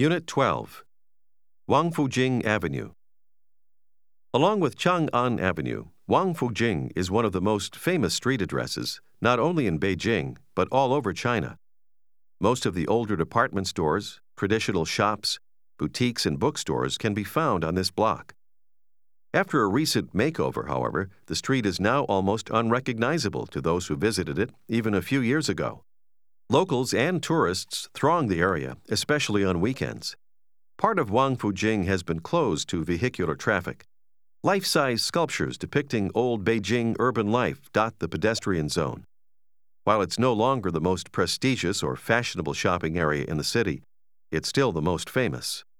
Unit 12, Wangfujing Avenue. Along with Chang'an Avenue, Wangfujing is one of the most famous street addresses, not only in Beijing, but all over China. Most of the older department stores, traditional shops, boutiques, and bookstores can be found on this block. After a recent makeover, however, the street is now almost unrecognizable to those who visited it even a few years ago. Locals and tourists throng the area, especially on weekends. Part of Wangfujing has been closed to vehicular traffic. Life-size sculptures depicting old Beijing urban life dot the pedestrian zone. While it's no longer the most prestigious or fashionable shopping area in the city, it's still the most famous.